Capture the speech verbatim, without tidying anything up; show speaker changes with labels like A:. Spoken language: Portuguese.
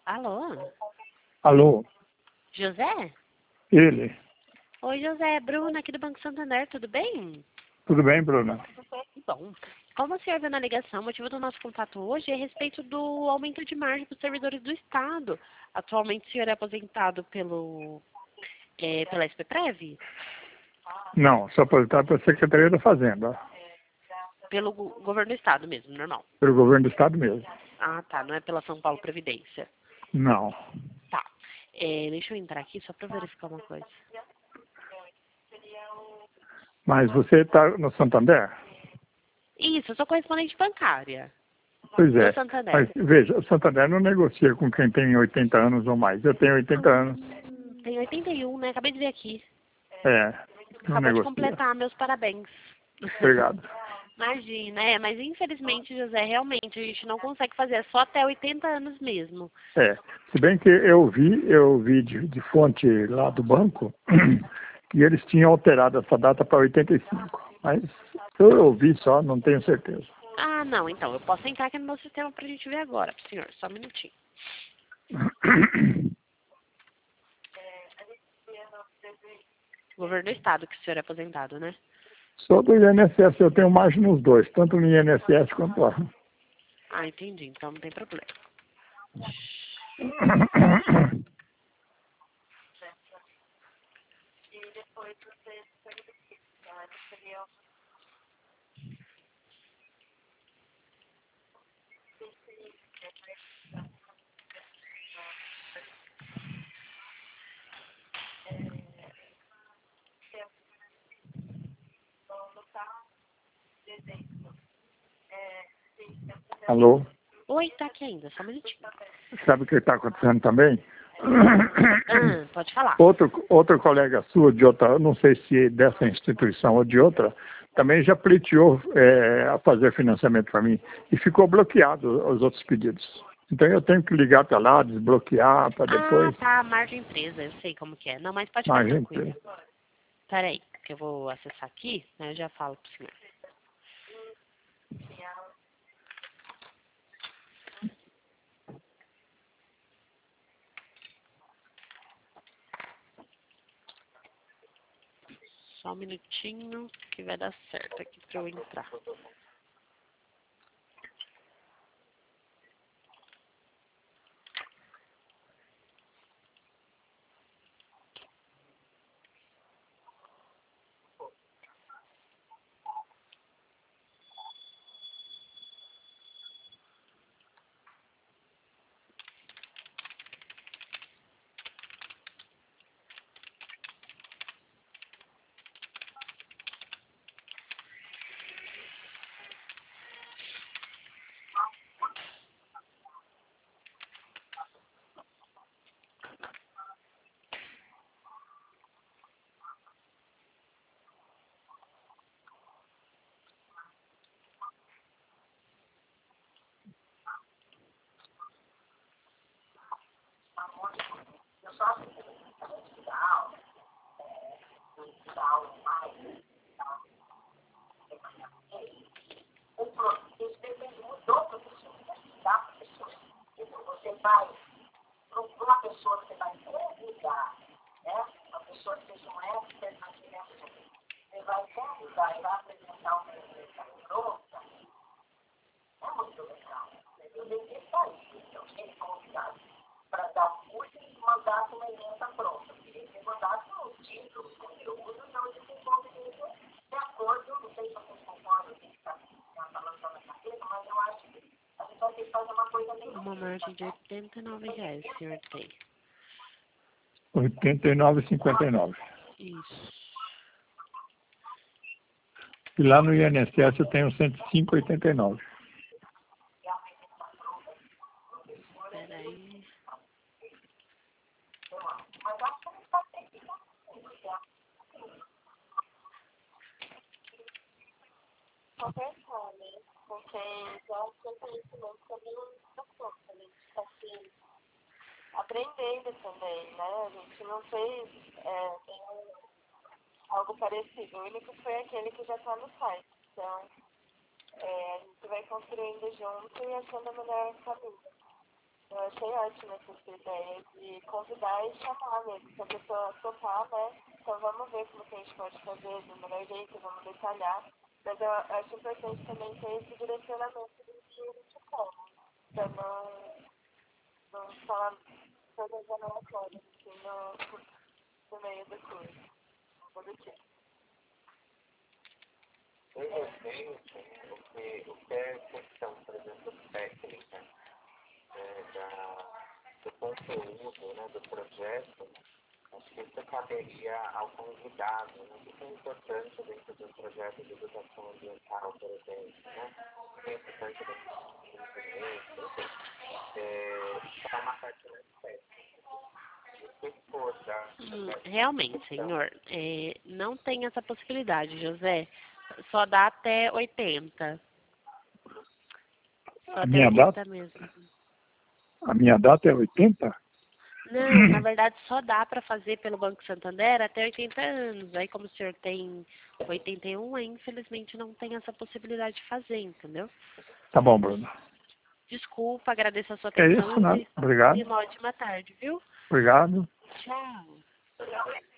A: Alô?
B: Alô?
A: José?
B: Ele?
A: Oi, José. É Bruna aqui do Banco Santander, tudo bem?
B: Tudo bem, Bruna?
A: Bom, como o senhor viu na ligação, o motivo do nosso contato hoje é a respeito do aumento de margem dos servidores do Estado. Atualmente o senhor é aposentado pelo, é, pela S P Prev?
B: Não, sou aposentado pela Secretaria da Fazenda,
A: Pelo go- governo do Estado mesmo, normal.
B: pelo governo do Estado mesmo.
A: Ah, tá. Não é pela São Paulo Previdência.
B: Não.
A: Tá. É, deixa eu entrar aqui só para verificar uma coisa.
B: Mas você está no Santander?
A: Isso, eu sou correspondente bancária
B: Pois
A: do
B: é. Mas
A: Santander.
B: veja, o Santander não negocia com quem tem oitenta anos ou mais. Eu tenho oitenta anos.
A: Hum, tem oitenta e um, né? Acabei de ver aqui.
B: É, não
A: Acabou de
B: negocia.
A: completar, meus parabéns.
B: Obrigado.
A: Imagina, é, mas infelizmente, José, realmente a gente não consegue fazer, é só até oitenta anos mesmo.
B: É. Se bem que eu vi, eu vi de, de fonte lá do banco que eles tinham alterado essa data para oitenta e cinco. Mas eu ouvi só, não tenho certeza.
A: Ah, não, então, eu posso entrar aqui no meu sistema pra gente ver agora, senhor, só um minutinho. Governo do Estado, que o senhor é aposentado, né?
B: Sou do I N S S, eu tenho margem nos dois, tanto no I N S S quanto lá.
A: Ah, entendi, então não tem problema.
B: Alô?
A: Oi, tá aqui ainda, só um minutinho.
B: Sabe o que está acontecendo também?
A: Ah, pode falar.
B: Outro, outro colega sua de outra, não sei se dessa instituição ou de outra, também já pleiteou é, a fazer financiamento para mim e ficou bloqueado os outros pedidos. Então eu tenho que ligar para lá, desbloquear para
A: Ah,
B: depois
A: tá, margem empresa, eu sei como que é. Não, mas pode ficar
B: mais gente.
A: tranquilo. Peraí, que eu vou acessar aqui, né, eu já falo pro senhor. Só um minutinho que vai dar certo aqui pra eu entrar. Uma margem de oitenta e nove reais, o senhor tem.
B: oitenta e nove e cinquenta e nove.
A: Isso.
B: E lá no I N S S eu tenho cento e cinco e oitenta e nove.
A: Peraí.
C: Aprendendo também, né? A gente não fez é, nenhum, algo parecido. O único foi aquele que já está no site. Então, é, a gente vai construindo junto e achando a melhor caminho. Eu achei ótima essa sua ideia de convidar e chamar mesmo, se a pessoa topar, né? Então vamos ver como que a gente pode fazer do melhor jeito, vamos detalhar. Mas eu acho importante também ter esse direcionamento do que a gente quer, para não, não falar coisas aleatórias assim no, no meio do curso. Do tipo.
D: Eu sei o que, o que é questão, por exemplo, técnica, é, da, do conteúdo, né, do projeto, acho que isso caberia ao convidado, né? O que é importante dentro do projeto de educação ambiental, por exemplo, né? O que é importante dentro do projeto, é uma parte mais técnica. O que for da...
A: Hum, realmente, senhor, é, não tem essa possibilidade, José. Só dá até oitenta. Só
B: A
A: até
B: minha
A: oitenta
B: data,
A: mesmo.
B: a minha data é oitenta?
A: Não, na verdade só dá para fazer pelo Banco Santander até oitenta anos. Aí como o senhor tem oitenta e um, aí, infelizmente não tem essa possibilidade de fazer, entendeu?
B: Tá bom, Bruno.
A: Desculpa, agradeço a sua
B: É
A: atenção
B: isso, né?
A: e
B: Obrigado.
A: e uma ótima tarde, viu?
B: Obrigado.
A: Tchau.